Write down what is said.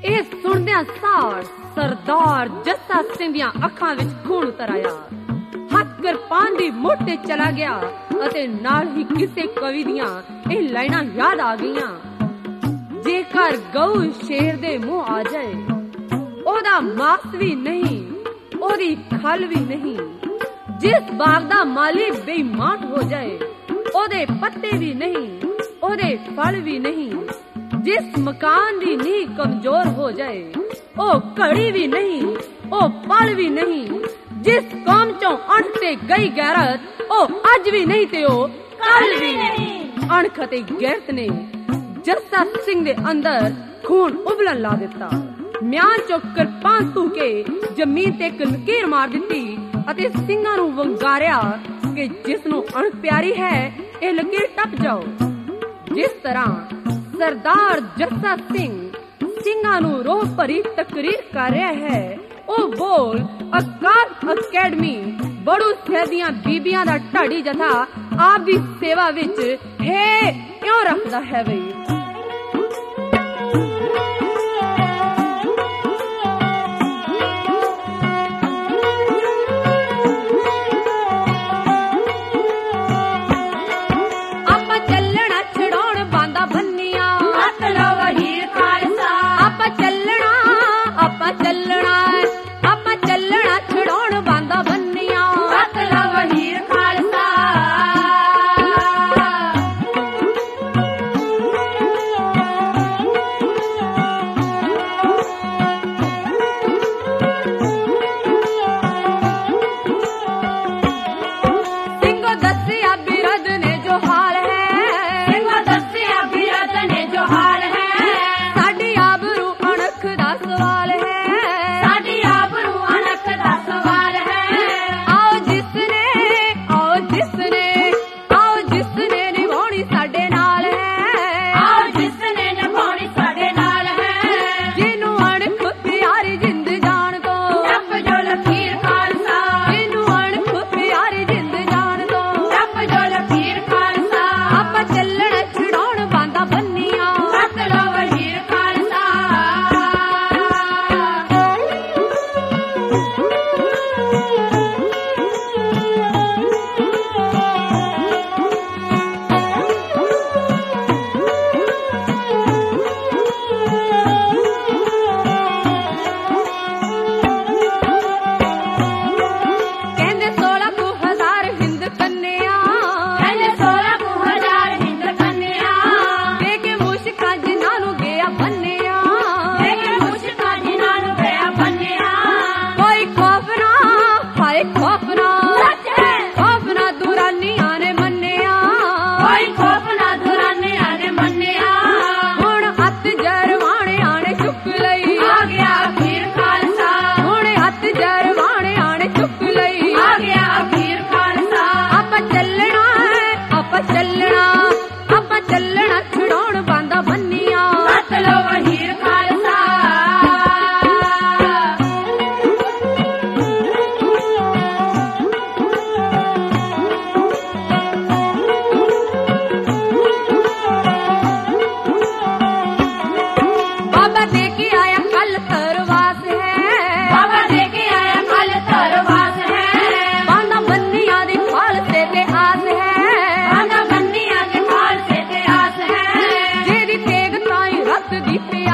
ਇਹ ਸੁਣਦਿਆਂ ਸਾਰ ਸਰਦਾਰ ਜੱਸਾ ਸਿੰਘ ਦੀਆਂ ਅੱਖਾਂ ਵਿੱਚ ਖੂਨ ਉਤਰ ਆਇਆ। ਹੱਥ ਕਿਰਪਾਨ ਦੀ ਮੁੱਠ ਤੇ ਚਲਾ ਗਿਆ ਅਤੇ ਨਾਲ ਹੀ ਕਿਸੇ ਕਵੀ ਦੀਆਂ ਇਹ ਲਾਈਨਾਂ ਯਾਦ ਆ ਗਈਆਂ। ਜੇਕਰ ਗਊ ਸ਼ੇਰ ਦੇ ਮੂੰਹ ਆ ਜਾਏ, ਉਹਦਾ ਮਾਸ ਵੀ ਨਹੀਂ, ਉਹਦੀ ਖਲ ਵੀ ਨਹੀਂ। ਜਿਸ ਬਾਗ ਦਾ ਮਾਲੀ ਬੇਈਮਾਨ ਹੋ ਜਾਏ, ਉਹਦੇ ਪੱਤੇ ਵੀ ਨਹੀਂ, ਉਹਦੇ ਫਲ ਵੀ ਨਹੀਂ। ਜਿਸ ਮਕਾਨ ਦੀ ਨੀਂਹ ਕਮਜ਼ੋਰ ਹੋ ਜਾਏ, ਉਹ ਘੜੀ ਵੀ ਨਹੀਂ, ਉਹ ਪਲ ਵੀ ਨਹੀਂ। ਜਿਸ ਕੌਮ ਚੋਂ ਅਣਖ ਤੇ ਗਈ ਗੈਰਤ, ਉਹ ਅੱਜ ਵੀ ਨਹੀਂ ਤੇ ਉਹ ਕੱਲ ਵੀ ਨਹੀਂ। ਅਣਖ ਤੇ ਗੈਰਤ ਨੇ ਜੱਸਾ ਸਿੰਘ ਦੇ ਅੰਦਰ ਖੂਨ ਉਬਲਣ ਲਾ ਦਿੱਤਾ। ਮਿਆਨ ਚੋਂ ਕਿਰਪਾਨ ਧੂ ਕੇ ਜ਼ਮੀਨ ਤੇ ਇੱਕ ਲਕੀਰ ਮਾਰ ਦਿੱਤੀ ਅਤੇ ਸਿੰਘਾਂ ਨੂੰ ਵੰਗਾਰਿਆ ਕਿ ਜਿਸ ਨੂੰ ਅਣਖ ਪਿਆਰੀ ਹੈ, ਇਹ ਲਕੀਰ ਟੱਪ ਜਾਓ। ਜਿਸ ਤਰ੍ਹਾਂ ਸਰਦਾਰ ਜੱਸਾ ਸਿੰਘ ਸਿੰਘਾਂ ਨੂੰ ਰੋਹ ਭਰੀ ਤਕਰੀਰ ਕਰ ਰਿਹਾ ਹੈ, ਉਹ ਬੋਲ ਅਕਾਲ ਅਕੈਡਮੀ ਬੜੂ ਸਾਹਿਬ ਦੀਆਂ ਬੀਬੀਆਂ ਦਾ ਢਾਡੀ ਜਥਾ ਆਪ ਦੀ ਸੇਵਾ ਵਿੱਚ ਹੈ ਕਿਉਂ ਰੱਖਦਾ ਹੈ ਬਈ। ਦੀ ਪਿਆਸ